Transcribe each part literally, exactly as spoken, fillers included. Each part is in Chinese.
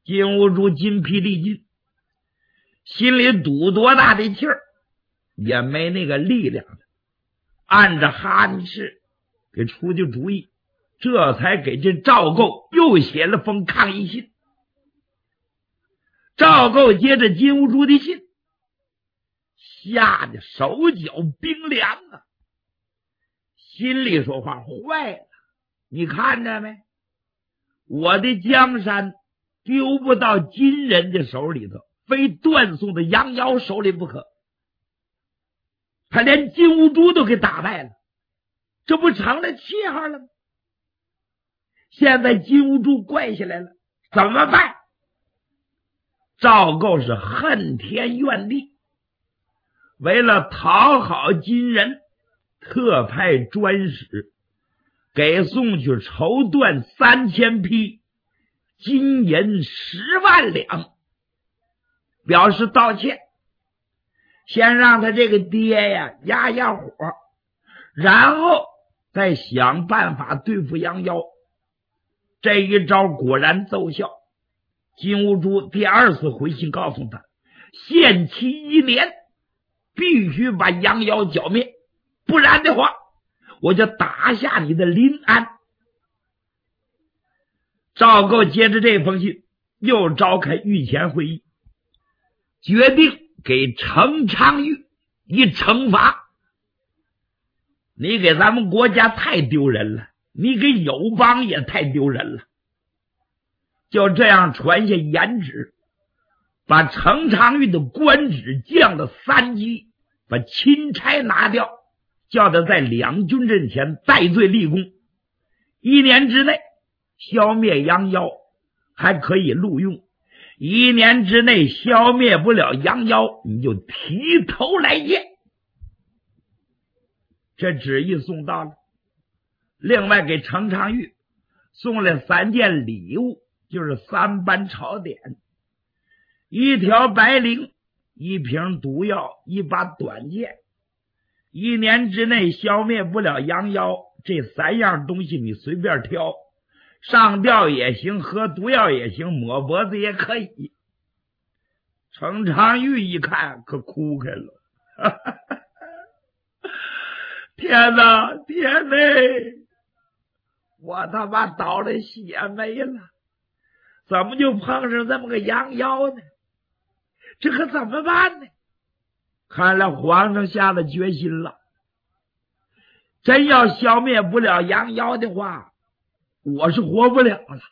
金兀术筋疲力尽，心里堵多大的气儿，也没那个力量了。按着哈尼氏给出的主意，这才给这赵构又写了封抗议信。赵构接着金兀术的信，吓得手脚冰凉啊，心里说话坏了，你看着没，我的江山丢不到金人的手里头，非段宋的杨妖手里不可。他连金兀术都给打败了，这不成了气号了吗？现在金兀术跪下来了，怎么办？赵构是恨天怨地，为了讨好金人，特派专使给送去绸缎三千匹，金银十万两，表示道歉。先让他这个爹呀压压火，然后再想办法对付杨妖。这一招果然奏效，金兀术第二次回信告诉他，限期一年，必须把杨妖剿灭，不然的话我就打下你的临安。赵构接着这封信又召开御前会议，决定给程昌玉一惩罚。你给咱们国家太丢人了，你给友邦也太丢人了。就这样传下严旨，把程昌玉的官职降了三级，把钦差拿掉，叫他在两军阵前戴罪立功。一年之内消灭杨妖还可以录用，一年之内消灭不了杨妖，你就提头来见。这旨意送到了，另外给程昌玉送了三件礼物，就是三班朝典，一条白绫，一瓶毒药，一把短剑。一年之内消灭不了杨妖，这三样东西你随便挑，上吊也行，喝毒药也行，抹脖子也可以。程昌玉一看可哭开了，哈哈哈，天哪天哪，我他妈倒了血霉了，怎么就碰上这么个杨妖呢？这可怎么办呢？看来皇上下了决心了，真要消灭不了杨妖的话，我是活不了了。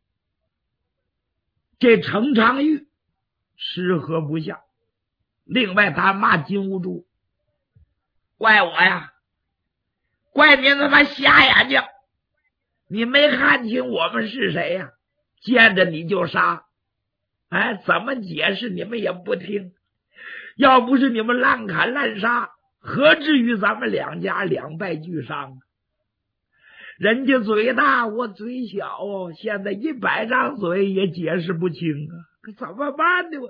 这程昌玉吃喝不下，另外他骂金兀术，怪我呀，怪你他妈瞎眼睛，你没看清我们是谁呀？见着你就杀，哎，怎么解释你们也不听。要不是你们滥砍滥杀，何至于咱们两家两败俱伤？人家嘴大我嘴小，现在一百张嘴也解释不清啊，可怎么办呢？我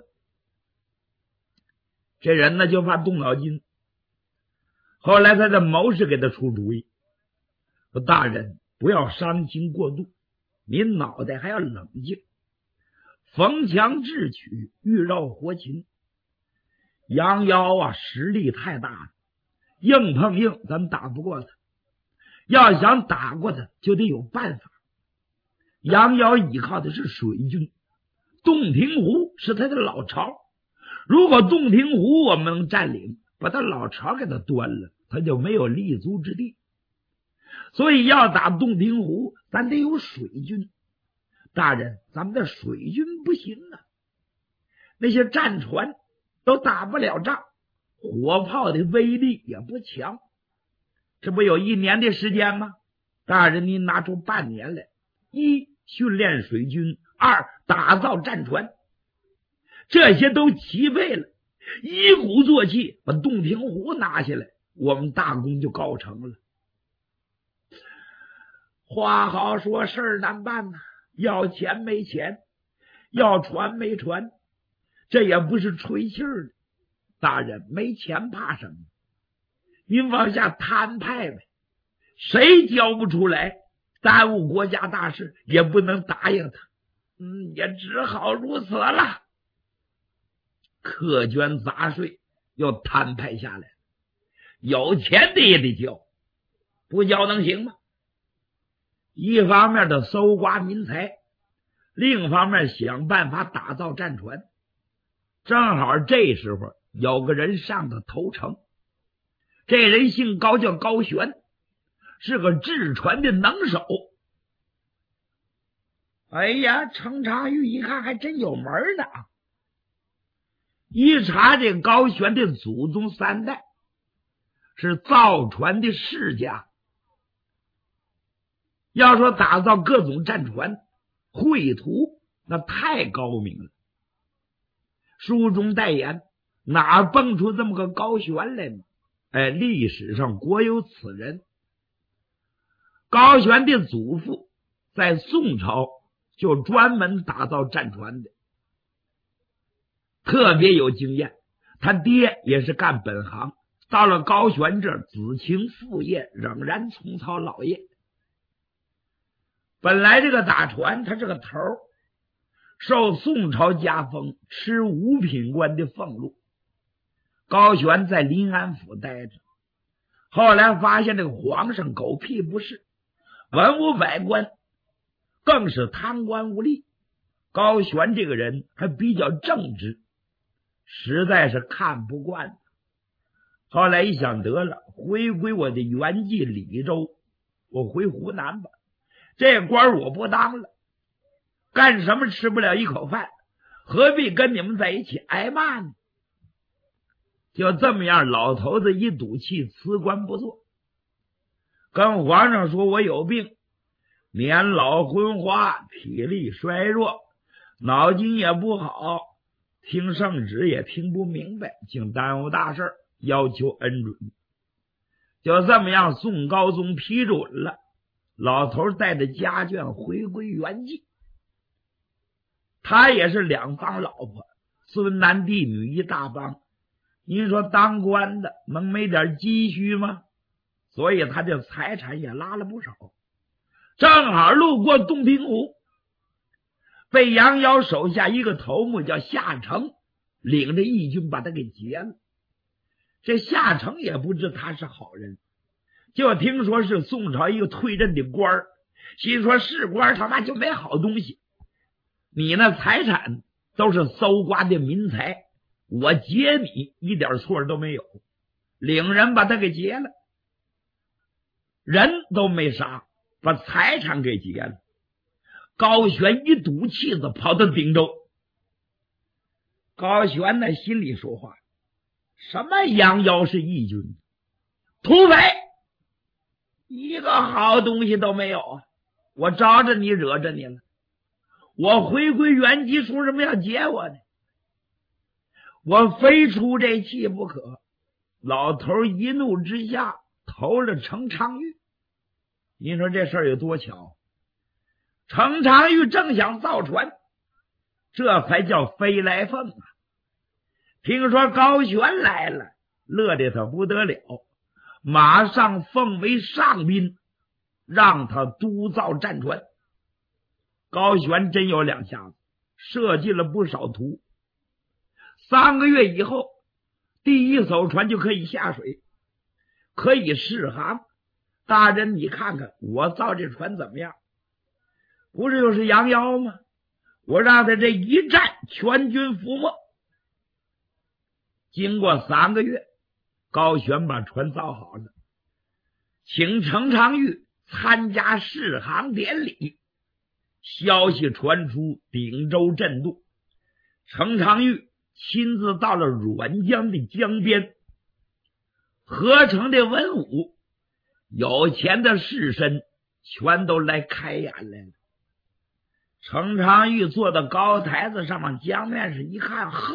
这人呢就怕动脑筋。后来他的谋士给他出主意，说大人不要伤心过度，您脑袋还要冷静，逢强智取，欲绕活擒。杨妖啊实力太大了，硬碰硬咱们打不过他，要想打过他就得有办法。杨妖依靠的是水军，洞庭湖是他的老巢，如果洞庭湖我们能占领，把他老巢给他端了，他就没有立足之地。所以要打洞庭湖，咱得有水军。大人，咱们的水军不行啊，那些战船都打不了仗，火炮的威力也不强。这不有一年的时间吗？大人您拿出半年来，一训练水军，二打造战船，这些都齐备了，一鼓作气把洞庭湖拿下来，我们大功就告成了。话好说，事儿难办呐，要钱没钱，要船没船，这也不是吹气儿的。大人没钱怕什么？您往下摊派呗，谁交不出来，耽误国家大事也不能答应他。 嗯，也只好如此了。苛捐杂税又摊派下来，有钱的也得交，不交能行吗？一方面的搜刮民财，另一方面想办法打造战船。正好这时候有个人上的投诚，这人姓高，叫高玄，是个制船的能手。哎呀，程长玉一看还真有门呢，一查这高玄的祖宗三代是造船的世家，要说打造各种战船绘图那太高明了。书中代言，哪蹦出这么个高玄来呢？哎，历史上国有此人。高玄的祖父在宋朝就专门打造战船的，特别有经验。他爹也是干本行，到了高玄这儿，子承父业，仍然重操老业。本来这个打船他是个头，受宋朝加封，吃五品官的俸禄。高玄在临安府待着，后来发现这个皇上狗屁不是，文武百官更是贪官污吏。高玄这个人还比较正直，实在是看不惯。后来一想，得了，回归我的原籍李州，我回湖南吧，这官我不当了，干什么吃不了一口饭，何必跟你们在一起挨骂呢？就这么样，老头子一赌气，辞官不做，跟皇上说我有病，年老昏花，体力衰弱，脑筋也不好，听圣旨也听不明白，竟耽误大事，要求恩准。就这么样，宋高宗批准了，老头带着家眷回归原籍。他也是两房老婆，孙男弟女一大帮。您说当官的能没点积蓄吗？所以他这财产也拉了不少。正好路过洞庭湖，被杨瑶手下一个头目叫夏承领着义军把他给劫了。这夏承也不知他是好人，就听说是宋朝一个退任的官儿，心说是官他妈就没好东西，你那财产都是搜刮的民财，我劫你一点错都没有，领人把他给劫了，人都没杀，把财产给劫了。高玄一赌气子跑到汀州。高玄呢心里说话，什么杨瑶是义军，土匪，一个好东西都没有啊！我招着你，惹着你了，我回归原籍，说什么要劫我呢？我非出这气不可。老头一怒之下投了程昌玉。您说这事儿有多巧？程昌玉正想造船，这才叫飞来凤啊！听说高玄来了，乐得他不得了，马上奉为上宾，让他督造战船。高玄真有两下子，设计了不少图。三个月以后，第一艘船就可以下水，可以试航。大人你看看我造这船怎么样？不是就是杨瑶吗？我让他这一战全军覆没。经过三个月，高玄把船造好了，请程昌玉参加试航典礼。消息传出，汀州震动。程昌玉亲自到了沅江的江边，合成的文武有钱的士绅全都来开眼来了。程昌玉坐到高台子上面，江面上一看，呵，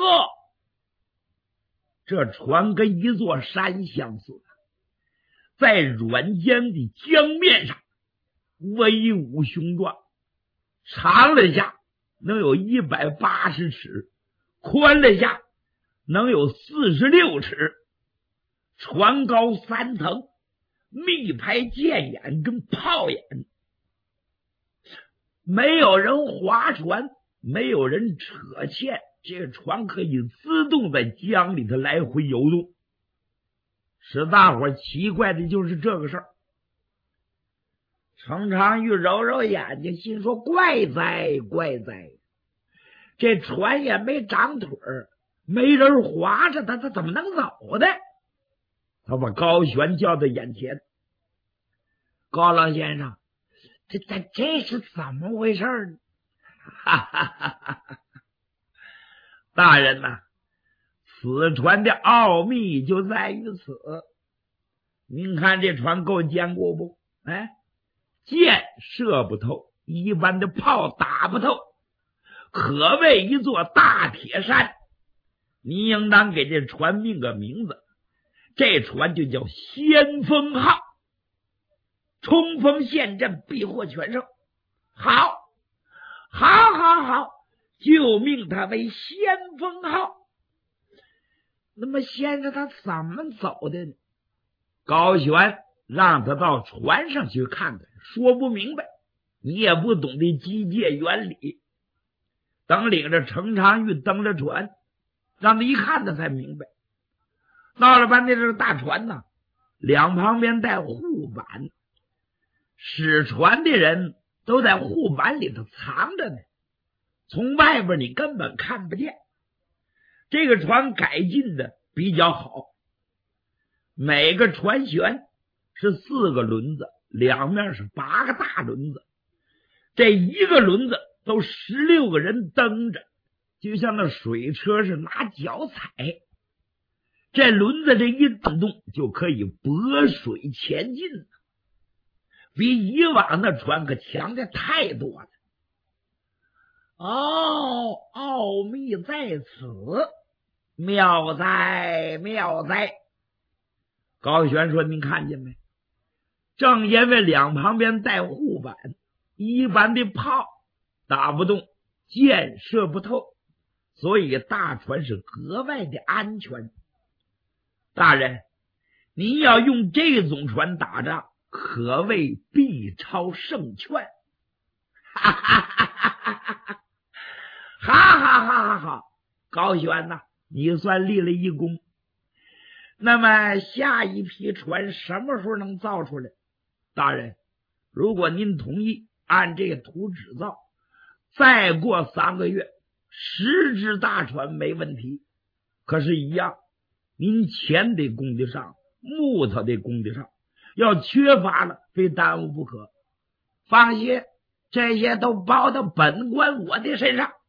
这船跟一座山相似，在沅江的江面上威武雄壮，长了下能有一百八十尺，宽了下能有四十六尺，船高三层，密排箭眼跟炮眼。 没有人划船，没有人扯线，这船可以自动在江里头来回游动。使大伙奇怪的就是这个事儿。程长玉揉揉眼睛，心说怪哉怪哉，这船也没长腿儿，没人划着他，他怎么能走的？他把高玄叫到眼前，高老先生，这这这是怎么回事呢？哈哈哈哈哈！大人呐、啊，此船的奥秘就在于此。您看这船够坚固不？哎，箭射不透，一般的炮打不透，可谓一座大铁山。您应当给这船命个名字，这船就叫先锋号，冲锋陷阵，必获全胜。好，好，好，好，就命他为先锋号。那么先生他怎么走的呢？高玄让他到船上去看看，说不明白，你也不懂得机械原理。等领着程长玉登了船，让他一看他才明白。到了半天，这个大船呢，两旁边带护板，使船的人都在护板里头藏着呢，从外边你根本看不见。这个船改进的比较好，每个船舷是四个轮子，两面是八个大轮子，这一个轮子都十六个人蹬着，就像那水车是拿脚踩。这轮子这一动动就可以拨水前进，比以往的船可强的太多了。哦，奥秘在此，妙哉妙哉！高玄说：“您看见没？正因为两旁边带护板，一般的炮打不动，箭射不透，所以大船是格外的安全。大人，您要用这种船打仗，可谓必超胜券。”哈哈哈哈哈哈！哈哈哈哈哈！高玄呐、啊，你算立了一功。那么下一批船什么时候能造出来？大人，如果您同意按这个图纸造，再过三个月，十只大船没问题。可是，一样，您钱得供得上，木头得供得上，要缺乏了，非耽误不可。放心，这些都包到本官我的身上。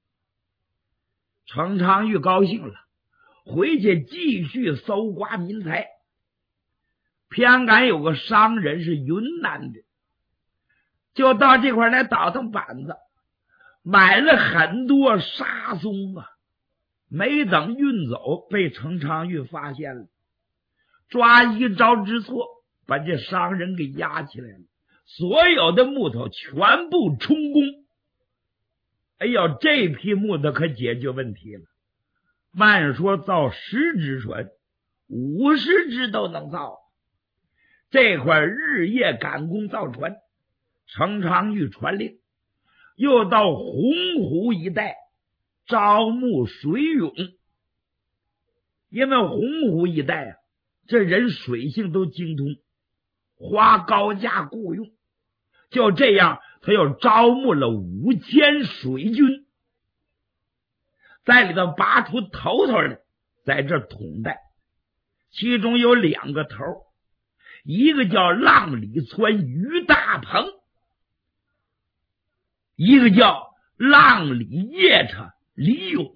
程长玉高兴了，回去继续搜刮民财。偏赶有个商人是云南的，就到这块来倒腾板子，买了很多沙松啊。没等运走，被程长玉发现了，抓一招之错，把这商人给押起来了，所有的木头全部充公。哎呦，这批木头可解决问题了。慢说造十只船，五十只都能造。这块日夜赶工造船，程长玉传令，又到洪湖一带招募水勇。因为洪湖一带啊，这人水性都精通，花高价雇佣。就这样，他又招募了五千水军，在里头拔出头头来，在这统带。其中有两个头，一个叫浪里村于大鹏，一个叫浪里夜叉李勇。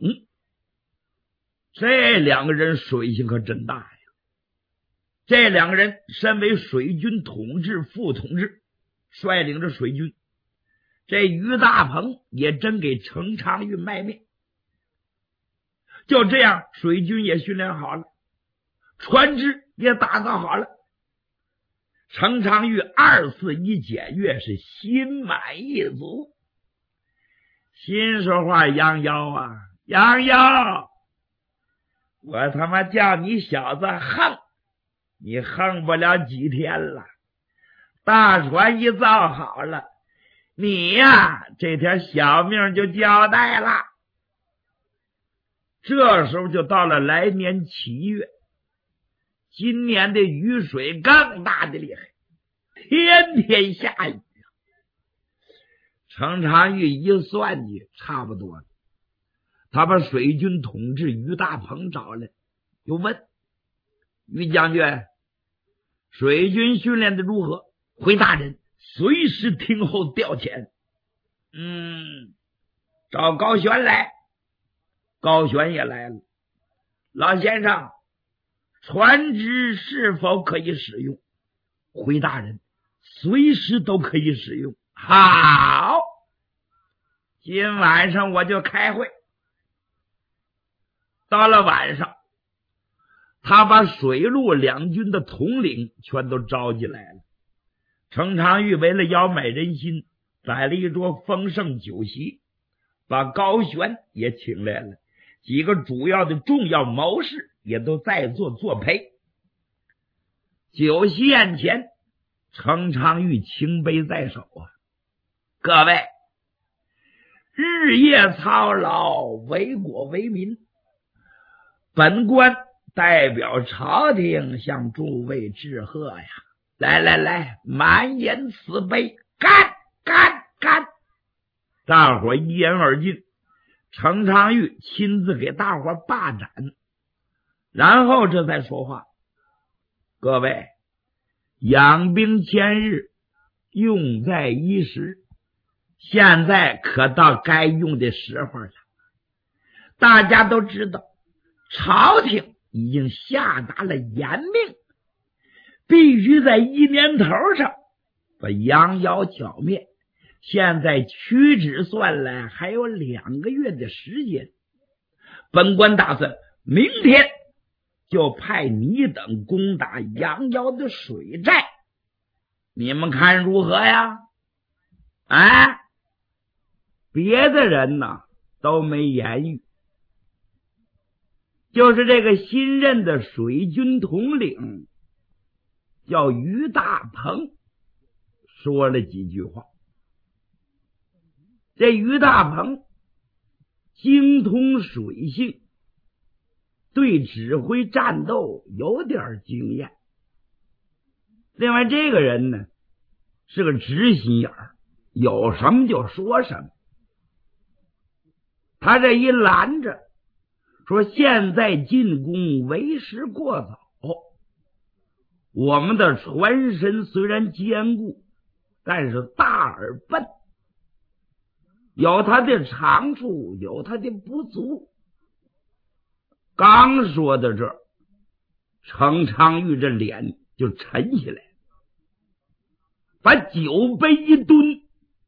这两个人水性可真大呀！这两个人身为水军统治副统治，率领着水军。这于大鹏也真给程长玉卖命。就这样，水军也训练好了，船只也打造好了。程长玉二次一检阅，是心满意足。心说话：杨妖啊，杨妖，我他妈叫你小子横，你横不了几天了。大船一造好了， 你呀，这条小命就交代了。这时候就到了来年七月，今年的雨水更大的厉害，天天下雨。程长玉一算计，差不多了。他把水军统治于大鹏找来，又问于将军，水军训练的如何？回大人，随时听候调遣。嗯，找高玄来。高玄也来了。老先生，船只是否可以使用？回大人，随时都可以使用。好，今晚上我就开会。到了晚上，他把水陆两军的统领全都召集来了。程长玉为了邀买人心，摆了一桌丰盛酒席，把高玄也请来了，几个主要的重要谋士也都在座作陪。酒席宴前，程长玉清杯在手啊，各位，日夜操劳，为国为民，本官代表朝廷向诸位致贺呀！来来来，满饮此杯，干干干！大伙一言而尽。程长玉亲自给大伙把盏，然后这才说话：各位，养兵千日，用在一时，现在可到该用的时候了。大家都知道，朝廷已经下达了严命，必须在一年头上把杨妖剿灭。现在屈指算来还有两个月的时间，本官打算明天就派你等攻打杨妖的水寨，你们看如何呀？哎，别的人呢都没言语，就是这个新任的水军统领叫于大鹏，说了几句话。这于大鹏精通水性，对指挥战斗有点经验。另外这个人呢是个直心眼儿，有什么就说什么。他这一拦着说，现在进攻为时过早，我们的船身虽然坚固，但是大而笨，有他的长处，有他的不足。刚说到这儿，程长玉这脸就沉起来，把酒杯一蹲：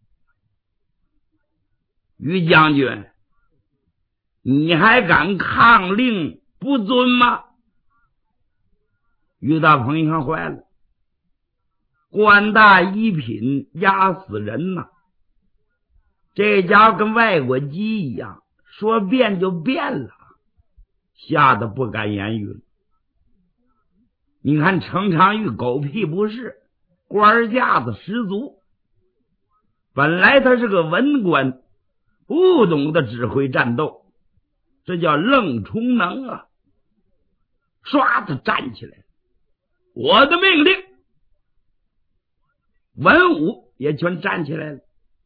于将军，你还敢抗令不遵吗？于大鹏一看坏了，官大一品压死人呐！这家伙跟外国鸡一样，说变就变了，吓得不敢言语了。你看程长玉狗屁不是，官架子十足。本来他是个文官，不懂得指挥战斗，这叫愣充能啊！唰的站起来，我的命令！文武也全站起来了，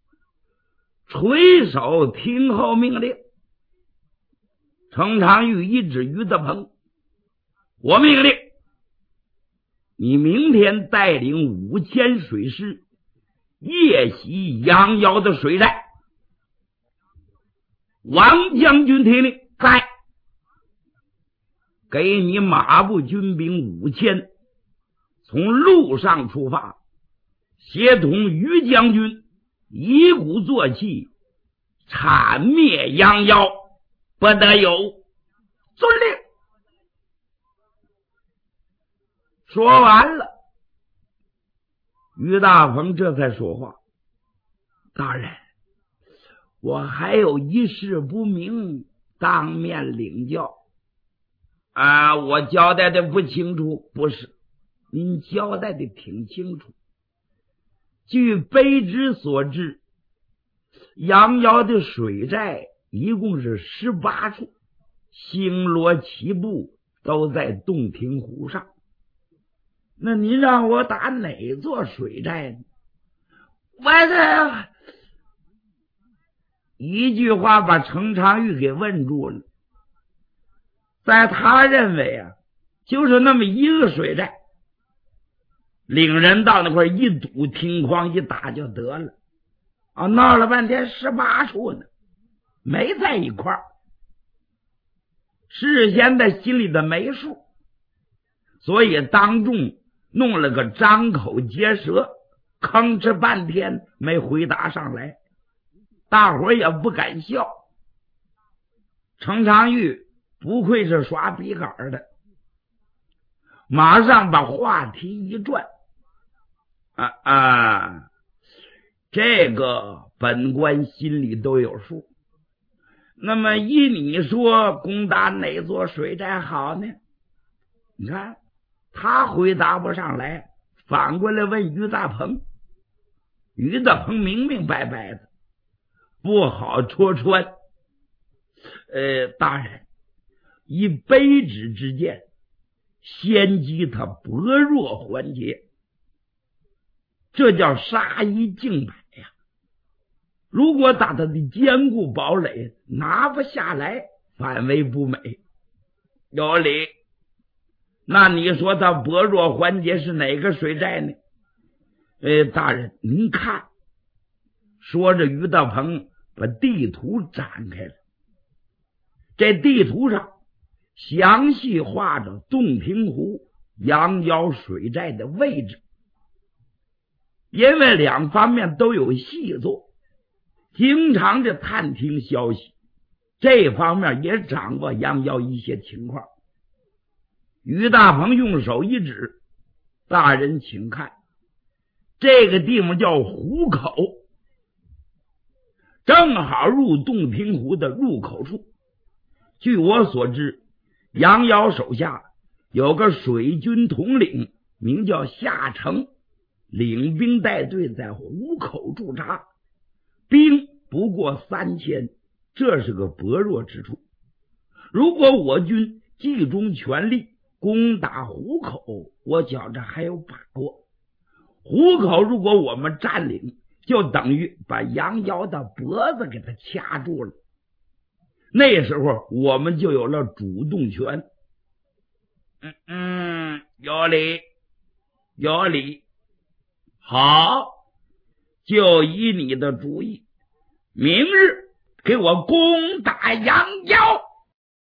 垂手听候命令。程长玉一指于大鹏：我命令你明天带领五千水师夜袭杨妖的水寨。王将军听令，在。给你马步军兵五千，从路上出发，协同于将军一鼓作气，铲灭杨妖，不得有遵令。说完了，于大鹏这才说话：大人，我还有一事不明，当面领教。啊，我交代的不清楚？不是，您交代的挺清楚。据卑职所知， 杨瑶的水寨一共是十八处，星罗棋布，都在洞庭湖上。那您让我打哪座水寨呢？我这一句话把程长玉给问住了。在他认为啊，就是那么一个水寨，领人到那块一堵，听框一打就得了啊！闹了半天十八处呢，没在一块儿，事先在心里的没数，所以当众弄了个张口结舌，吭哧半天没回答上来，大伙也不敢笑。程长玉不愧是耍笔杆的，马上把话题一转，啊啊，这个本官心里都有数。那么依你说，攻打哪座水寨好呢？你看他回答不上来，反过来问于大鹏。于大鹏明明白白的，不好戳穿。呃，大人，以卑职之见，先击他薄弱环节，这叫杀一儆百呀。如果打他的坚固堡垒拿不下来，反为不美。有理。那你说他薄弱环节是哪个水寨呢？呃，大人您看。说着，于大鹏把地图展开了，这地图上详细画着洞庭湖杨瑶水寨的位置。因为两方面都有细作，经常的探听消息，这方面也掌握杨瑶一些情况。于大鹏用手一指，大人请看，这个地方叫湖口，正好入洞庭湖的入口处。据我所知，杨瑶手下有个水军统领，名叫夏承，领兵带队在湖口驻扎，兵不过三千，这是个薄弱之处。如果我军集中全力攻打湖口，我觉着还有把握。湖口如果我们占领，就等于把杨瑶的脖子给他掐住了，那时候我们就有了主动权。嗯嗯，有理有理。好，就依你的主意，明日给我攻打杨瑶。